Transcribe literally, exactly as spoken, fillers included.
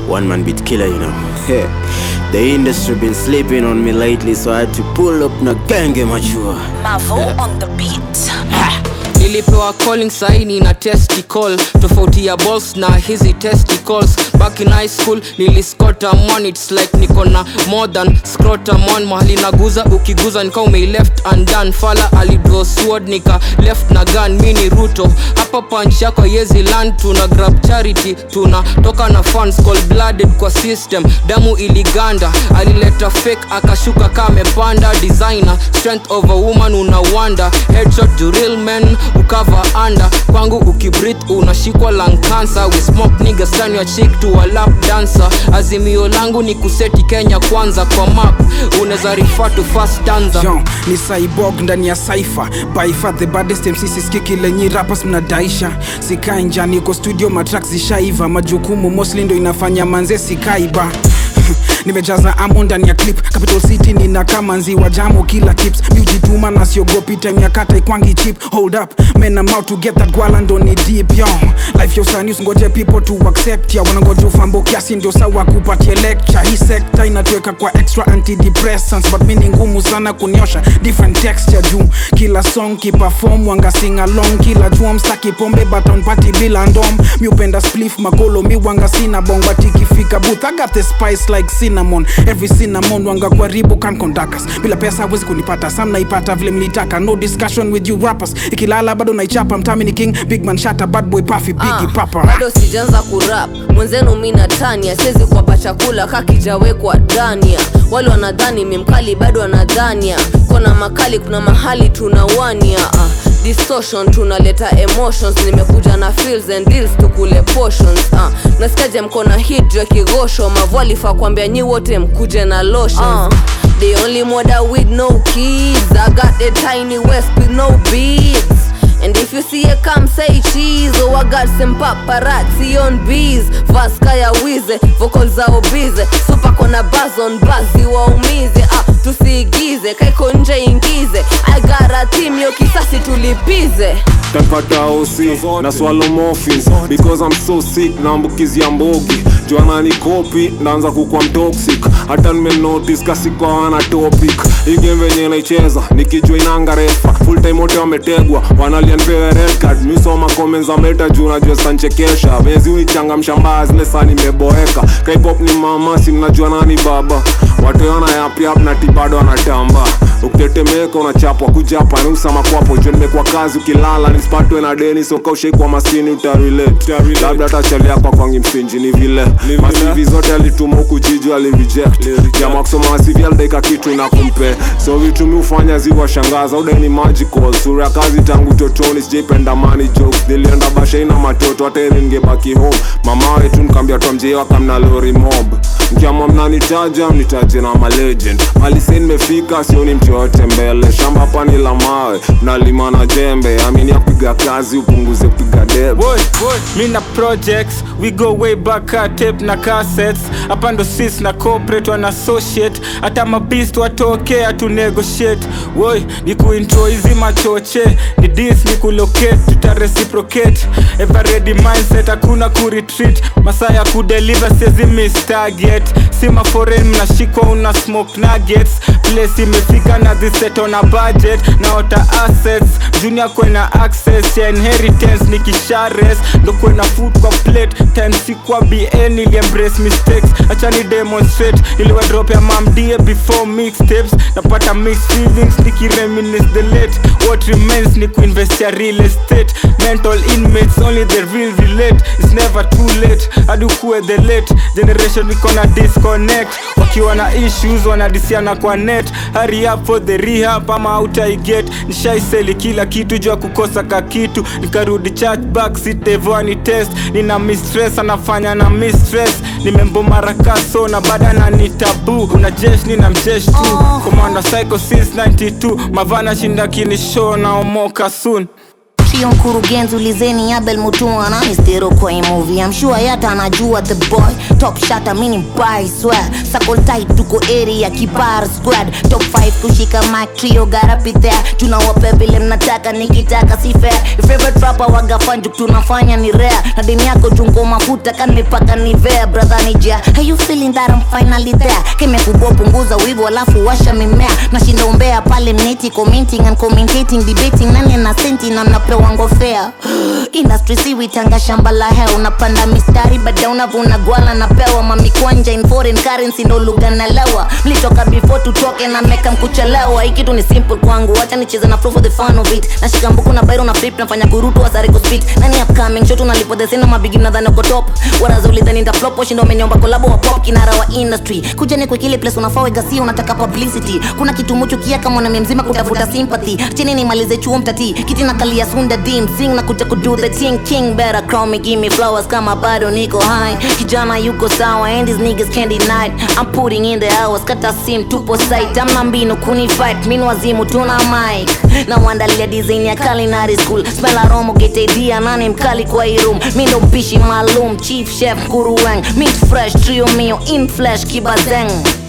one man beat killer, you know. The industry been sleeping on me lately, so I had to pull up na genge machua. Mavo yeah. On the beat. Nilipewa calling saini na testicle, tofauti ya balls na hizi testicles. Back in high school niliscota on, it's like niko na more than scrotum on. Mahali naguza ukiguza nika ume left undone. Fala alidraw sword nika left na gun. Mini Ruto hapa punch yako yezi land. Tuna grab charity, tuna toka na fans cold blooded kwa system. Damu iliganda, alileta fake akashuka kame panda. Designer, strength of a woman una wonder. Headshot to real men ukava under. Kwangu ukibreathe unashikwa lung cancer. We smoke niggas turn your chick to a lap dancer. Azimio langu ni kuseti Kenya kwanza. Kwa map unaweza refer to fast stanza. Yo, ni cyborg ndani ya cypher. By far the baddest M C siskiki lenye rappers mnadaisha. Sikai nja niko studio matracks zishaiva. Majukumu mostly ndo inafanya manze sikaiba. Nimejaza amo ndani ya clip. Capital City nina kama nziwa jamu kila tips. Miujituma na siogopi time ya kata ikwangi cheap. Hold up, man I'm out to get that gwala ndo ni deep yo. Life yo sanius ngoje people to accept ya. Wanangoja ufambo kiasi ndio sawa kupatia lecture. Hii sector inatuweka kwa extra antidepressants. But mimi ngumu sana kuniosha different texture juu. Kila song kiperform wanga sing along. Kila juam staki pombe but on party bila ndom. Mi upenda spliff magolo mi wanga sina bong. But ikifika booth I got the spice like cinnamon. Every cinnamon wanga kwa ribu can conduct us. Bila pesa wezi kunipata, sam naipata vile mlitaka. No discussion with you rappers. Ikilala bado naichapa, mtami ni king. Big man shatter, bad boy puffy, biggie uh, papa. Bado sijanza kurap, mwenzenu mina tania. Siezi kuwapa chakula kakijawe kwa dania. Wale wanadhani mimkali bado wanadhania. Kona makali kuna mahali tunawania uh. Distortion tunaleta emotions. Nimekuja na feels and deals tukule portions uh. Nasikaje mkona hit ya kigosho. Mavwali fa kuambia nyi wote mkuje na lotions uh. The only mother with no kids. I got the tiny west with no beads. And if you see a come say cheese. Oh I got some paparazzi on bees. Vaskaya wize, vocals zao bize. Super kona buzz on buzzy waumize ah, tusiigize, kaiko nje ingize. I got a team yo kisasi tulipize. Tempata osi, na swallow morphines. Because I'm so sick, naambukizi ya mbogi. Joana ni copy, naanza kukua mtoxic. Hata nime notice kasi kwa wana topic. Hii game venye naicheza, nikijua inanga refa. Full time wote wametegwa, wanalia nipewe red card. Misoma comments za meta juu najua sanchekesha. Mezi unichanga mshambazi, nesa nimeboeka. K-pop ni mama, si mnajua nani baba. Watu yana yap yap na tibado wanatamba. Ukitetemeka unachapwa kujapa nusa makwapo. Juu nimekuwa kazi ukilala nisipatwe na deni. Soka ushaikuwa maskini utarelate. Labda tachali yako kwangi msinji ni vile. Masivi zote alituma huku jiju alireject. Jamaa kusoma masivi alideka kitu na kumpe. So vitu mi ufanya ziwa shangaza. Ude ni magical. Sura kazi tangu totoni sijaipenda money jokes. Nilienda basha ina matoto hata ili ningebaki home. Mama wetu nikambia tuamjie waka mna lori mob. Mkiamua mnanitaja mnitaje na ma legend. Malise nimefika sioni mtu yote mbele. Shamba hapa ni la mawe mnalima na jembe. Amini ya kupiga kazi upunguze kupiga debe. Boy, boy, mina projects. We go way back car tape na cassettes. Hapa ndo sis na corporate wana associate. Hata mabeast watoke hatu negotiate. Boy, ni kuintro hizi machoche. Ni dis ni kulocate, tuta reciprocate. Ever ready mindset hakuna kuretreat. Masaa ya kudeliver siezi miss target. Sima foreign mnashikwa una smoke nuggets. Place imefika na this set on a budget. Na ota assets, junior kwena access. Ya inheritance ni kishares. Ndo kwena food kwa plate. Time si kwa B N ili embrace mistakes. Acha ni demonstrate, iliwa drop ya mamdie before mixtapes. Napata mixed feelings, niki reminisce the late. What remains ni kuinvest ya real estate. Mental inmates, only the real relate. It's never too late, adu kuwe the late generation we gonna disconnect. Wakiwa na issues wanadisiana kwa net. Hurry up for the rehab ama utaiget. Nishaiseli kila kitu jua kukosa kakitu. Nikarudi church back sit evani test. Nina mistress anafanya na mistress. Nimembo marakaso na bada na ni tabu. Una jesh nina mjesh tu. Commander Psycho since ninety-two. Mavana shinda kini show na omoka soon. Sio mkurugenzi ulizeni Abel Mutua na mistero kwa hii movie. I'm sure yata anajua the boy top shot mini buy swear. Circle tight tuko area kibar squad. Top five kushika mic trio gotta be there. Tunawape vile mnataka nikitaka si fair. Your favorite rapper waga fanjuk tunafanya ni rare. Na demi yako jungo mafuta kanipaka ni fair. Brother nijia, how you feeling that I'm finally there? Kime kubwa punguza wivu alafu washa mimea. Nashinda umbea pale mneti commenting and commentating debating nani na senti na mnapewa ngofea. Industry si witanga shamba la hea. Unapanda mistari bada unavuna gwala na pewa. Mami kwanja in foreign currency ndo lugha na lewa. Mlitoka before tutoke na meka mkuchelewa. Hii kitu ni simple kwangu, wacha nicheze na flow for the fun of it. Nashika mbuku na bairo na flip nafanya kurutu wa sare kuspit. Nani upcoming show tunalipo the scene mabigi na dhani uko top. Waraza ulidhani nita flop washindo umeniomba collab wa pop kinara wa industry. Kuja ni kwa kile place unafaa wega si unataka publicity. Kuna kitu mucho kia kama mwana mzima kutafuta sympathy. Chini ni malize chuo mtati kiti na kalia sunda dim sing na kuja kudo the thing king better crown me give me flowers kama bado niko high. Kijana yuko sawa and these niggas can't deny. I'm putting in the hours kata sim tupo site. I'm na mbinu kuni fight minu wazimu tuna mic. Na wandalia design ya culinary school. Smell aroma gete dia nani mkali kwa hii room. Mindo mpishi maalum chief chef kuruweng. Meat fresh trio mio in flesh kibazeng.